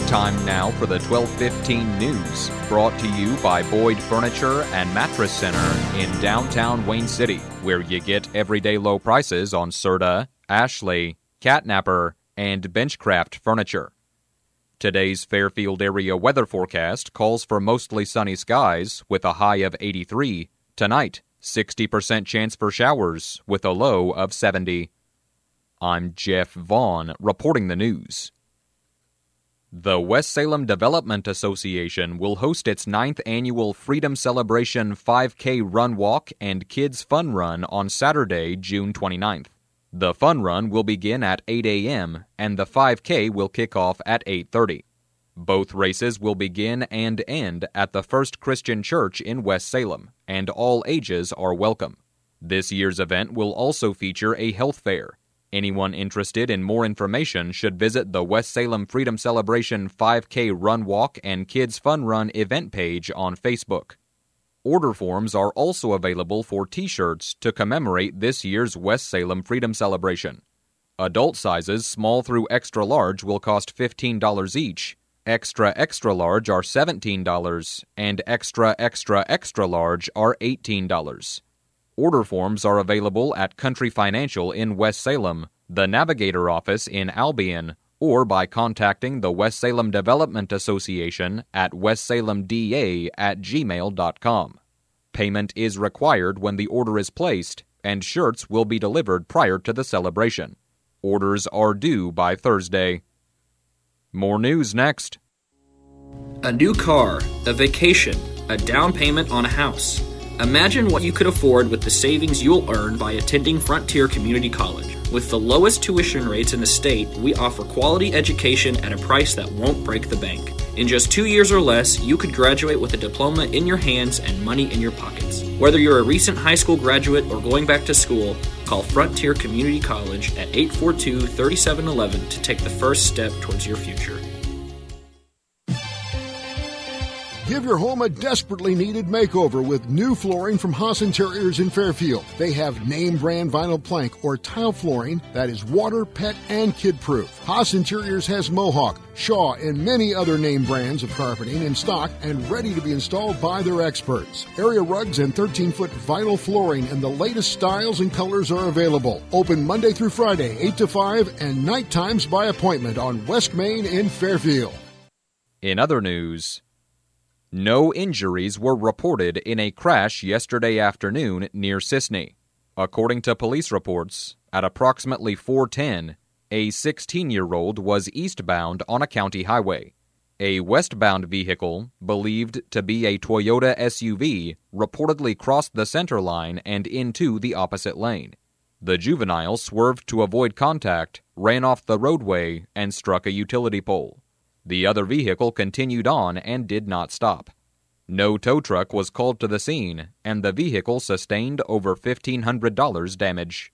Time now for the 12:15 news, brought to you by Boyd Furniture and Mattress Center in downtown Wayne City, where you get everyday low prices on Serta, Ashley, Catnapper, and Benchcraft furniture. Today's Fairfield area weather forecast calls for mostly sunny skies with a high of 83. Tonight, 60% chance for showers with a low of 70. I'm Jeff Vaughn reporting the news. The West Salem Development Association will host its 9th annual Freedom Celebration 5K Run Walk and Kids Fun Run on Saturday, June 29th. The fun run will begin at 8 a.m. and the 5K will kick off at 8:30. Both races will begin and end at the First Christian Church in West Salem, and all ages are welcome. This year's event will also feature a health fair. Anyone interested in more information should visit the West Salem Freedom Celebration 5K Run Walk and Kids Fun Run event page on Facebook. Order forms are also available for T-shirts to commemorate this year's West Salem Freedom Celebration. Adult sizes small through extra large will cost $15 each, extra large are $17, and extra large are $18. Order forms are available at Country Financial in West Salem, the Navigator office in Albion, or by contacting the West Salem Development Association at westsalemda@gmail.com. Payment is required when the order is placed, and shirts will be delivered prior to the celebration. Orders are due by Thursday. More news next. A new car, a vacation, a down payment on a house. Imagine what you could afford with the savings you'll earn by attending Frontier Community College. With the lowest tuition rates in the state, we offer quality education at a price that won't break the bank. In just 2 years or less, you could graduate with a diploma in your hands and money in your pockets. Whether you're a recent high school graduate or going back to school, call Frontier Community College at 842-3711 to take the first step towards your future. Give your home a desperately needed makeover with new flooring from Haas Interiors in Fairfield. They have name brand vinyl plank or tile flooring that is water, pet, and kid-proof. Haas Interiors has Mohawk, Shaw, and many other name brands of carpeting in stock and ready to be installed by their experts. Area rugs and 13-foot vinyl flooring in the latest styles and colors are available. Open Monday through Friday, 8 to 5, and night times by appointment on West Main in Fairfield. In other news, no injuries were reported in a crash yesterday afternoon near Sisney. According to police reports, at approximately 4:10, a 16-year-old was eastbound on a county highway. A westbound vehicle, believed to be a Toyota SUV, reportedly crossed the center line and into the opposite lane. The juvenile swerved to avoid contact, ran off the roadway, and struck a utility pole. The other vehicle continued on and did not stop. No tow truck was called to the scene, and the vehicle sustained over $1,500 damage.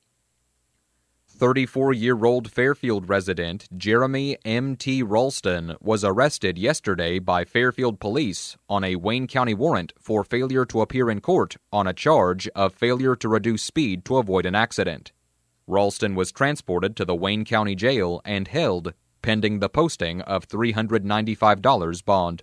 34-year-old Fairfield resident Jeremy M.T. Ralston was arrested yesterday by Fairfield police on a Wayne County warrant for failure to appear in court on a charge of failure to reduce speed to avoid an accident. Ralston was transported to the Wayne County Jail and held pending the posting of $395 bond.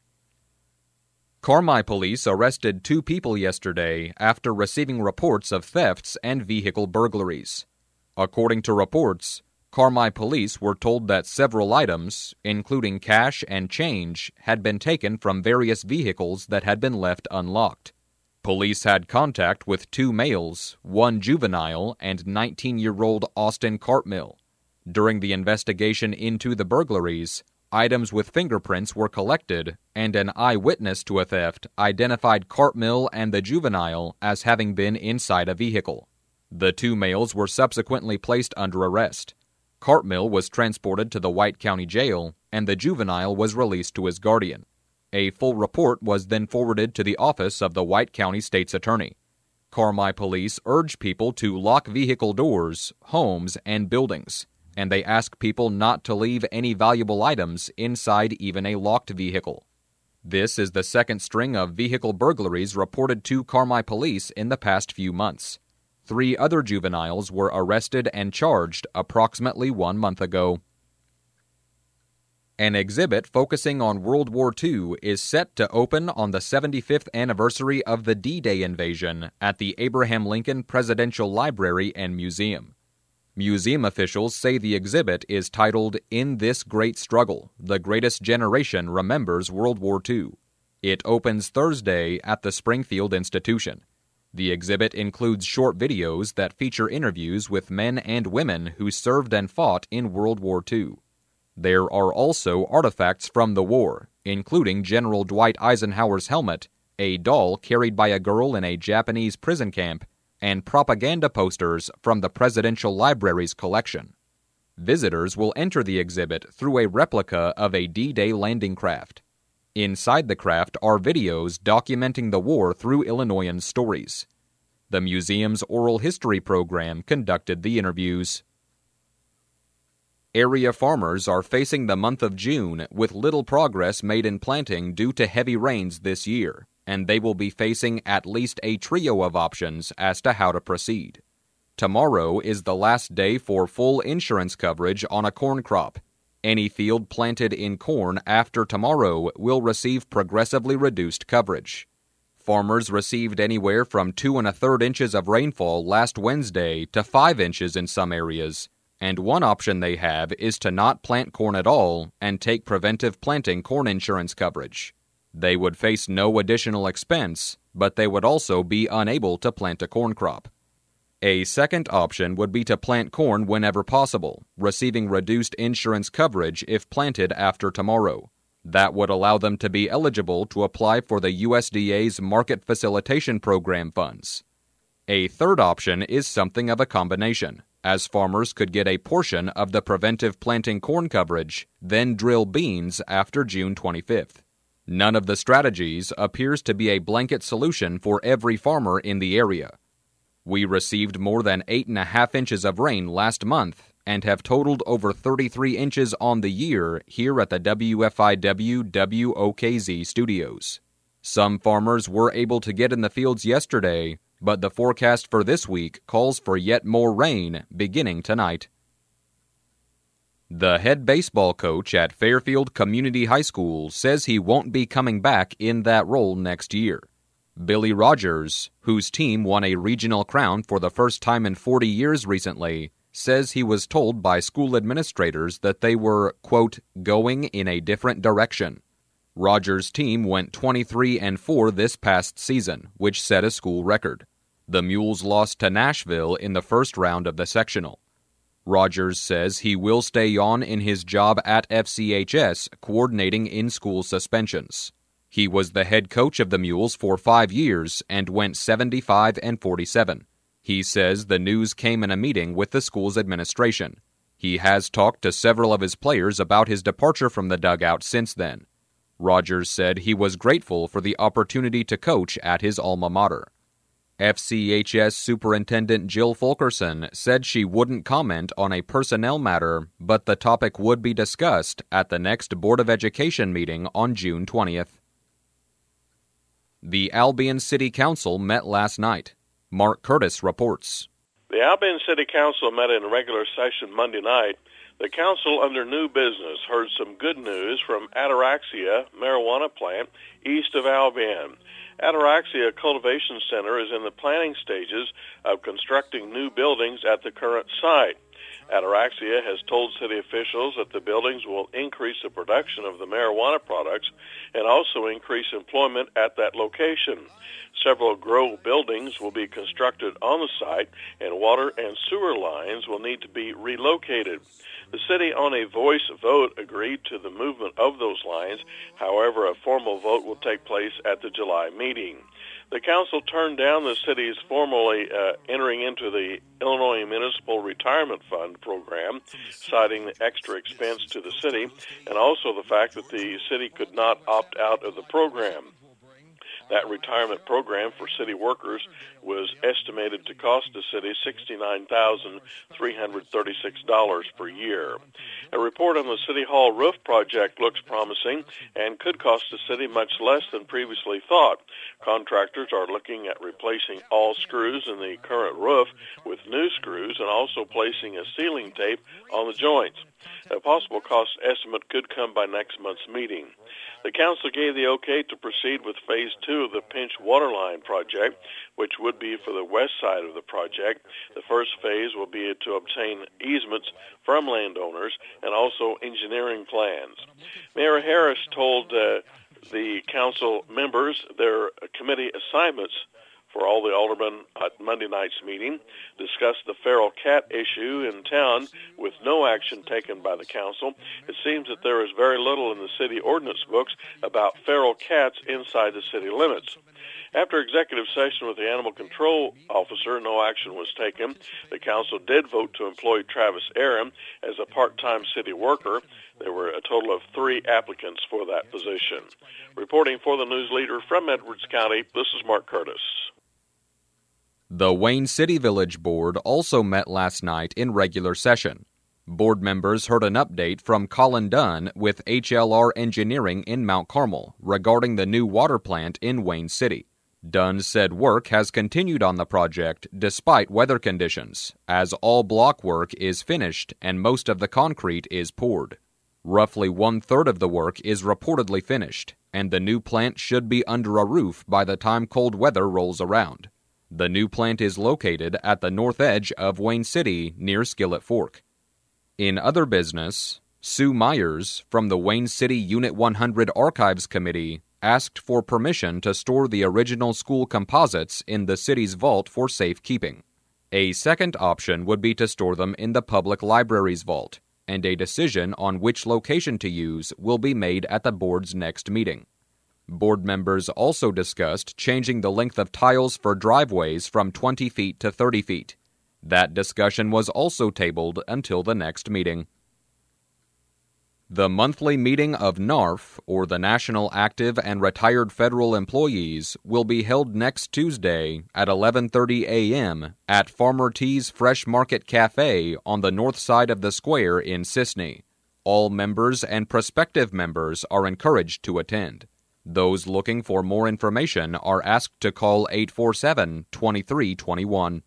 Carmi police arrested 2 people yesterday after receiving reports of thefts and vehicle burglaries. According to reports, Carmi police were told that several items, including cash and change, had been taken from various vehicles that had been left unlocked. Police had contact with 2 males, 1 juvenile, and 19-year-old Austin Cartmill. During the investigation into the burglaries, items with fingerprints were collected, and an eyewitness to a theft identified Cartmill and the juvenile as having been inside a vehicle. The 2 males were subsequently placed under arrest. Cartmill was transported to the White County Jail, and the juvenile was released to his guardian. A full report was then forwarded to the office of the White County State's Attorney. Carmi police urge people to lock vehicle doors, homes, and buildings, and they ask people not to leave any valuable items inside even a locked vehicle. This is the second string of vehicle burglaries reported to Carmi police in the past few months. 3 other juveniles were arrested and charged approximately 1 month ago. An exhibit focusing on World War II is set to open on the 75th anniversary of the D-Day invasion at the Abraham Lincoln Presidential Library and Museum. Museum officials say the exhibit is titled "In This Great Struggle, the Greatest Generation Remembers World War II." It opens Thursday at the Springfield Institution. The exhibit includes short videos that feature interviews with men and women who served and fought in World War II. There are also artifacts from the war, including General Dwight Eisenhower's helmet, a doll carried by a girl in a Japanese prison camp, and propaganda posters from the Presidential Library's collection. Visitors will enter the exhibit through a replica of a D-Day landing craft. Inside the craft are videos documenting the war through Illinoisan stories. The museum's oral history program conducted the interviews. Area farmers are facing the month of June with little progress made in planting due to heavy rains this year, and they will be facing at least a trio of options as to how to proceed. Tomorrow is the last day for full insurance coverage on a corn crop. Any field planted in corn after tomorrow will receive progressively reduced coverage. Farmers received anywhere from 2 1/3 inches of rainfall last Wednesday to 5 inches in some areas, and one option they have is to not plant corn at all and take preventive planting corn insurance coverage. They would face no additional expense, but they would also be unable to plant a corn crop. A second option would be to plant corn whenever possible, receiving reduced insurance coverage if planted after tomorrow. That would allow them to be eligible to apply for the USDA's Market Facilitation Program funds. A third option is something of a combination, as farmers could get a portion of the preventive planting corn coverage, then drill beans after June 25th. None of the strategies appears to be a blanket solution for every farmer in the area. We received more than 8.5 inches of rain last month and have totaled over 33 inches on the year here at the WFIW WOKZ studios. Some farmers were able to get in the fields yesterday, but the forecast for this week calls for yet more rain beginning tonight. The head baseball coach at Fairfield Community High School says he won't be coming back in that role next year. Billy Rogers, whose team won a regional crown for the first time in 40 years recently, says he was told by school administrators that they were, quote, going in a different direction. Rogers' team went 23-4 this past season, which set a school record. The Mules lost to Nashville in the first round of the sectional. Rogers says he will stay on in his job at FCHS, coordinating in-school suspensions. He was the head coach of the Mules for 5 years and went 75-47. He says the news came in a meeting with the school's administration. He has talked to several of his players about his departure from the dugout since then. Rogers said he was grateful for the opportunity to coach at his alma mater. FCHS Superintendent Jill Fulkerson said she wouldn't comment on a personnel matter, but the topic would be discussed at the next Board of Education meeting on June 20th. The Albion City Council met last night. Mark Curtis reports. The Albion City Council met in regular session Monday night. The council, under new business, heard some good news from Ataraxia marijuana plant east of Albion. Ataraxia Cultivation Center is in the planning stages of constructing new buildings at the current site. Ataraxia has told city officials that the buildings will increase the production of the marijuana products and also increase employment at that location. Several grow buildings will be constructed on the site, and water and sewer lines will need to be relocated. The city, on a voice vote, agreed to the movement of those lines. However, a formal vote will take place at the July meeting. The council turned down the city's formally entering into the Illinois Municipal Retirement Fund program, citing the extra expense to the city and also the fact that the city could not opt out of the program. That retirement program for city workers was estimated to cost the city $69,336 per year. A report on the City Hall roof project looks promising and could cost the city much less than previously thought. Contractors are looking at replacing all screws in the current roof with new screws and also placing a sealing tape on the joints. A possible cost estimate could come by next month's meeting. The council gave the okay to proceed with Phase 2 of the Pinch Waterline project, which would be for the west side of the project. The first phase will be to obtain easements from landowners and also engineering plans. Mayor Harris told the council members their committee assignments for all the aldermen at Monday night's meeting, discussed the feral cat issue in town with no action taken by the council. It seems that there is very little in the city ordinance books about feral cats inside the city limits. After executive session with the animal control officer, no action was taken. The council did vote to employ Travis Aaron as a part-time city worker. There were a total of 3 applicants for that position. Reporting for the News Leader from Edwards County, this is Mark Curtis. The Wayne City Village Board also met last night in regular session. Board members heard an update from Colin Dunn with HLR Engineering in Mount Carmel regarding the new water plant in Wayne City. Dunn said work has continued on the project despite weather conditions, as all block work is finished and most of the concrete is poured. Roughly 1/3 of the work is reportedly finished, and the new plant should be under a roof by the time cold weather rolls around. The new plant is located at the north edge of Wayne City near Skillet Fork. In other business, Sue Myers from the Wayne City Unit 100 Archives Committee asked for permission to store the original school composites in the city's vault for safekeeping. A second option would be to store them in the public library's vault, and a decision on which location to use will be made at the board's next meeting. Board members also discussed changing the length of tiles for driveways from 20 feet to 30 feet. That discussion was also tabled until the next meeting. The monthly meeting of NARF, or the National Active and Retired Federal Employees, will be held next Tuesday at 11:30 a.m. at Farmer T's Fresh Market Cafe on the north side of the square in Sisney. All members and prospective members are encouraged to attend. Those looking for more information are asked to call 847-2321.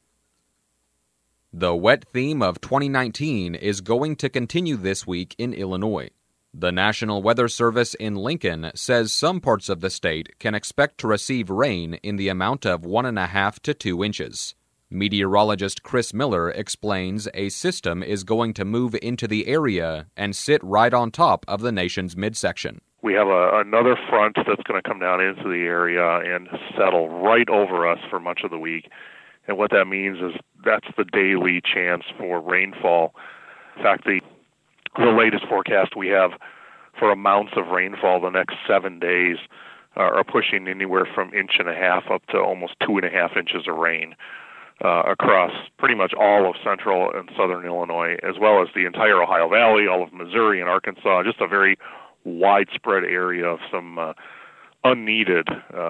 The wet theme of 2019 is going to continue this week in Illinois. The National Weather Service in Lincoln says some parts of the state can expect to receive rain in the amount of 1.5 to 2 inches. Meteorologist Chris Miller explains a system is going to move into the area and sit right on top of the nation's midsection. We have another front that's going to come down into the area and settle right over us for much of the week. And what that means is that's the daily chance for rainfall. In fact, the latest forecast we have for amounts of rainfall the next 7 days are pushing anywhere from 1.5 inches up to almost 2.5 inches of rain across pretty much all of central and southern Illinois, as well as the entire Ohio Valley, all of Missouri and Arkansas, just a very widespread area of some unneeded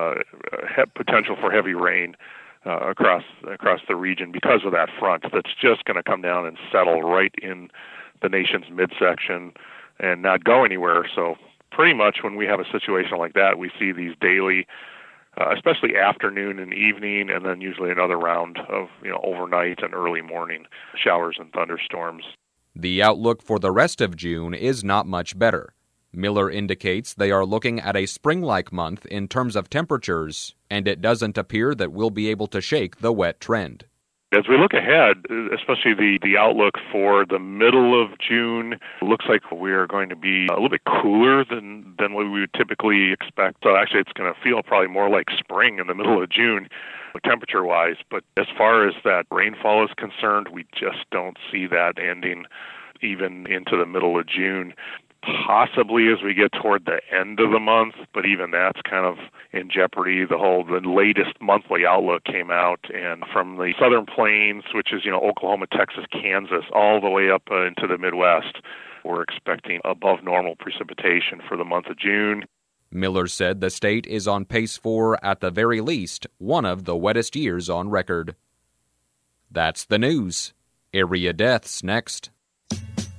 potential for heavy rain across the region because of that front that's just going to come down and settle right in the nation's midsection and not go anywhere. So pretty much when we have a situation like that, we see these daily, especially afternoon and evening, and then usually another round of overnight and early morning showers and thunderstorms. The outlook for the rest of June is not much better. Miller indicates they are looking at a spring-like month in terms of temperatures, and it doesn't appear that we'll be able to shake the wet trend. As we look ahead, especially the outlook for the middle of June, looks like we are going to be a little bit cooler than what we would typically expect. So actually, it's going to feel probably more like spring in the middle of June, temperature-wise. But as far as that rainfall is concerned, we just don't see that ending even into the middle of June. Possibly as we get toward the end of the month, but even that's kind of in jeopardy. The latest monthly outlook came out, and from the southern plains, which is Oklahoma, Texas, Kansas, all the way up into the Midwest, we're expecting above normal precipitation for the month of June. Miller said the state is on pace for, at the very least, one of the wettest years on record. That's the news. Area deaths next.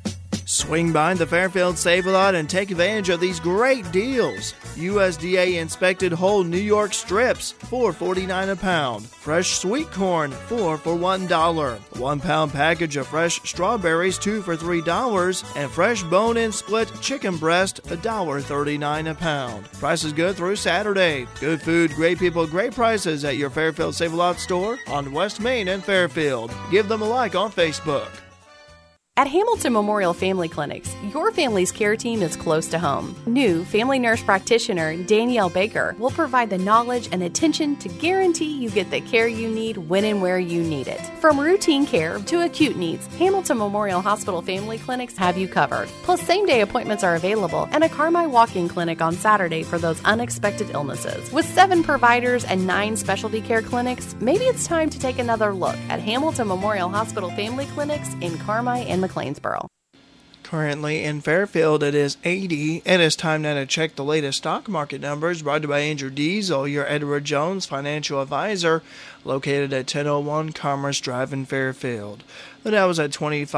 Swing by the Fairfield Save-A-Lot and take advantage of these great deals. USDA inspected whole New York strips, $4.49 a pound. Fresh sweet corn, 4 for $1. 1 pound package of fresh strawberries, 2 for $3. And fresh bone-in split chicken breast, $1.39 a pound. Price is good through Saturday. Good food, great people, great prices at your Fairfield Save-A-Lot store on West Main and Fairfield. Give them a like on Facebook. At Hamilton Memorial Family Clinics, your family's care team is close to home. New family nurse practitioner Danielle Baker will provide the knowledge and attention to guarantee you get the care you need when and where you need it. From routine care to acute needs, Hamilton Memorial Hospital Family Clinics have you covered. Plus, same-day appointments are available and a Carmi walk-in clinic on Saturday for those unexpected illnesses. With 7 providers and 9 specialty care clinics, maybe it's time to take another look at Hamilton Memorial Hospital Family Clinics in Carmi and McLeansboro. Currently in Fairfield, it is 80. It is time now to check the latest stock market numbers, brought to you by Andrew Diesel, your Edward Jones financial advisor, located at 1001 Commerce Drive in Fairfield. The Dow was at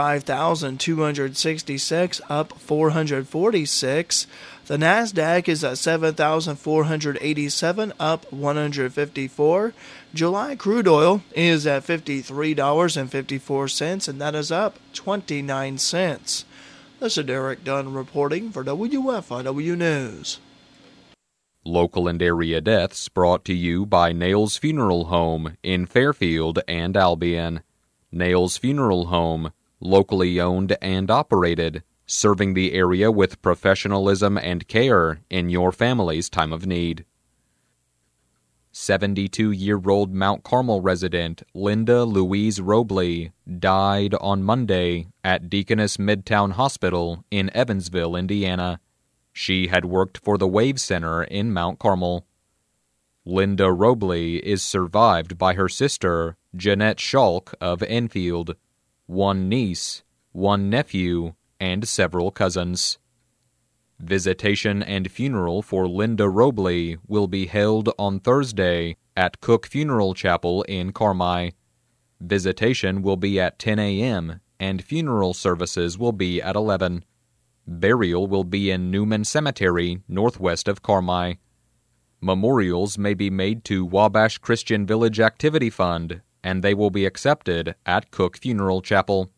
25,266, up 446. The NASDAQ is at 7,487, up 154. July crude oil is at $53.54, and that is up 29 cents. This is Derek Dunn reporting for WFIW News. Local and area deaths brought to you by Nails Funeral Home in Fairfield and Albion. Nails Funeral Home, locally owned and operated, serving the area with professionalism and care in your family's time of need. 72-year-old Mount Carmel resident Linda Louise Robley died on Monday at Deaconess Midtown Hospital in Evansville, Indiana. She had worked for the Wave Center in Mount Carmel. Linda Robley is survived by her sister, Jeanette Schalk of Enfield, 1 niece, 1 nephew, and several cousins. Visitation and funeral for Linda Robley will be held on Thursday at Cook Funeral Chapel in Carmi. Visitation will be at 10 a.m., and funeral services will be at 11. Burial will be in Newman Cemetery, northwest of Carmi. Memorials may be made to Wabash Christian Village Activity Fund, and they will be accepted at Cook Funeral Chapel.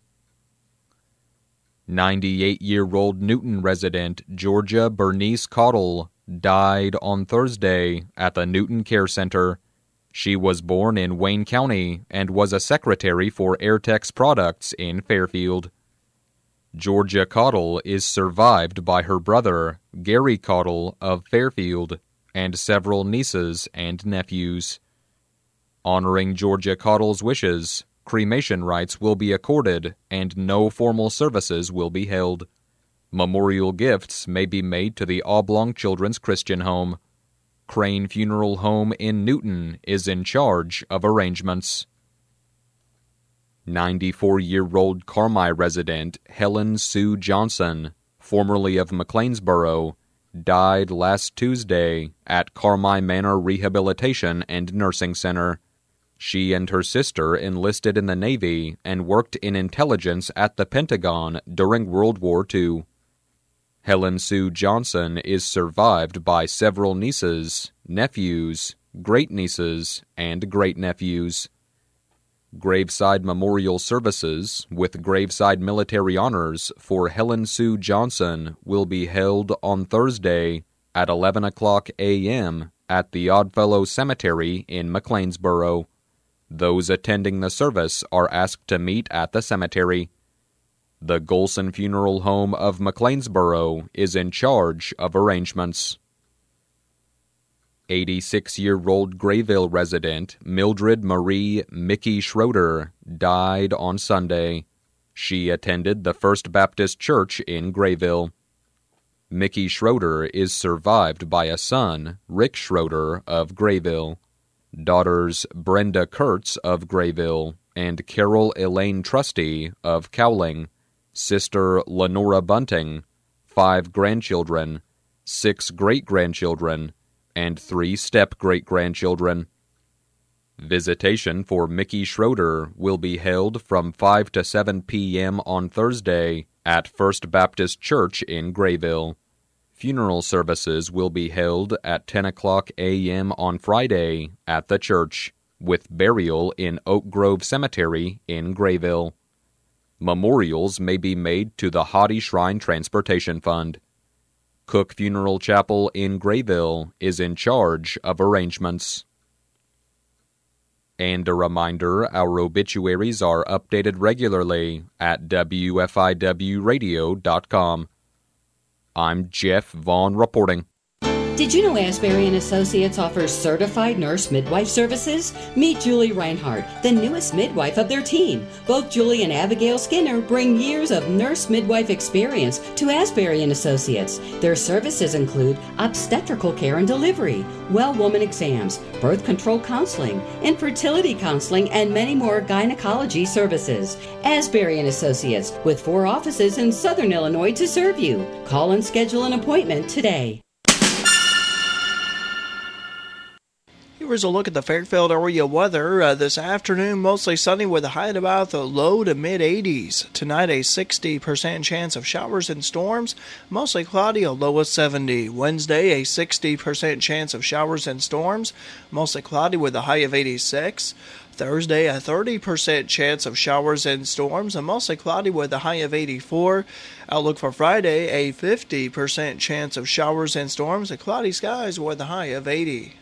98-year-old Newton resident Georgia Bernice Cottle died on Thursday at the Newton Care Center. She was born in Wayne County and was a secretary for Airtex Products in Fairfield. Georgia Cottle is survived by her brother, Gary Cottle of Fairfield, and several nieces and nephews. Honoring Georgia Cottle's wishes, cremation rights will be accorded and no formal services will be held. Memorial gifts may be made to the Oblong Children's Christian Home. Crane Funeral Home in Newton is in charge of arrangements. 94-year-old Carmi resident Helen Sue Johnson, formerly of McLeansboro, died last Tuesday at Carmi Manor Rehabilitation and Nursing Center. She and her sister enlisted in the Navy and worked in intelligence at the Pentagon during World War II. Helen Sue Johnson is survived by several nieces, nephews, great-nieces, and great-nephews. Graveside memorial services with Graveside military honors for Helen Sue Johnson will be held on Thursday at 11 o'clock a.m. at the Oddfellow Cemetery in McLeansboro. Those attending the service are asked to meet at the cemetery. The Golson Funeral Home of McLeansboro is in charge of arrangements. 86-year-old Grayville resident Mildred Marie Mickey Schroeder died on Sunday. She attended the First Baptist Church in Grayville. Mickey Schroeder is survived by a son, Rick Schroeder of Grayville, daughters Brenda Kurtz of Grayville and Carol Elaine Trusty of Cowling, sister Lenora Bunting, 5 grandchildren, 6 great-grandchildren, and 3 step-great-grandchildren. Visitation for Mickey Schroeder will be held from 5 to 7 p.m. on Thursday at First Baptist Church in Grayville. Funeral services will be held at 10 o'clock a.m. on Friday at the church, with burial in Oak Grove Cemetery in Grayville. Memorials may be made to the Hottie Shrine Transportation Fund. Cook Funeral Chapel in Grayville is in charge of arrangements. And a reminder, our obituaries are updated regularly at WFIWradio.com. I'm Jeff Vaughn reporting. Did you know Asbury & Associates offers certified nurse midwife services? Meet Julie Reinhardt, the newest midwife of their team. Both Julie and Abigail Skinner bring years of nurse midwife experience to Asbury & Associates. Their services include obstetrical care and delivery, well woman exams, birth control counseling, infertility counseling, and many more gynecology services. Asbury & Associates, with 4 offices in Southern Illinois to serve you. Call and schedule an appointment today. Here's a look at the Fairfield area weather. This afternoon, mostly sunny with a high at about the low to mid-80s. Tonight, a 60% chance of showers and storms. Mostly cloudy, a low of 70. Wednesday, a 60% chance of showers and storms. Mostly cloudy with a high of 86. Thursday, a 30% chance of showers and storms, and mostly cloudy with a high of 84. Outlook for Friday, a 50% chance of showers and storms, and cloudy skies with a high of 80.